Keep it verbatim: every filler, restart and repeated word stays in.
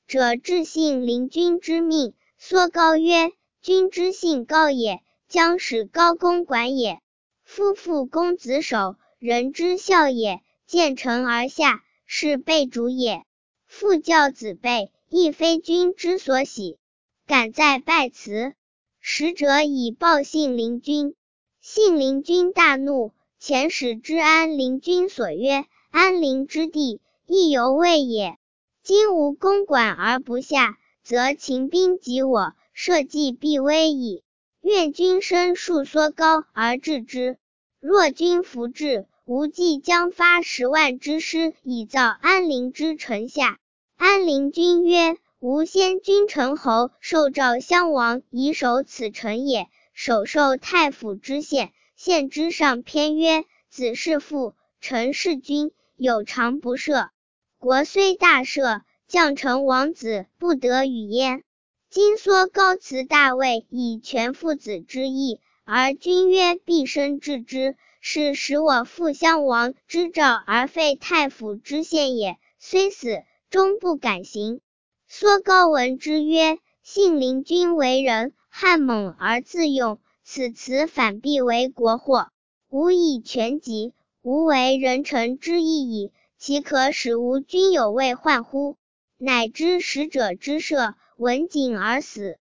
者至信陵君之命。缩高曰：君之信高也，将使高公管也。夫妇公子守，人之孝也，见臣而下，是备主也。父教子备，亦非君之所喜。敢在拜辞。使者以报信陵君。信陵君大怒，遣使知安陵君所曰：安陵之地，亦犹未也。今无公管而不下，则秦兵及我，社稷必危矣。愿君深述缩高而治之。若君弗治，吾即将发十万之师以造安陵之城下。安陵君曰：吾先君陈侯受诏襄王以守此城也。首受太府知县，县之上篇曰：子是父，臣是君，有常不赦。国虽大赦，将成王子不得与焉。今缩高辞大位以全父子之意，而君曰必生治之，是使我负襄王之诏而废太府知县也。虽死，终不敢行。缩高闻之曰：信陵君为人悍猛而自用，此辞反必为国祸。吾以权极，无为人臣之义矣，其可使吾君有位患乎？乃知使者之射，闻景而死。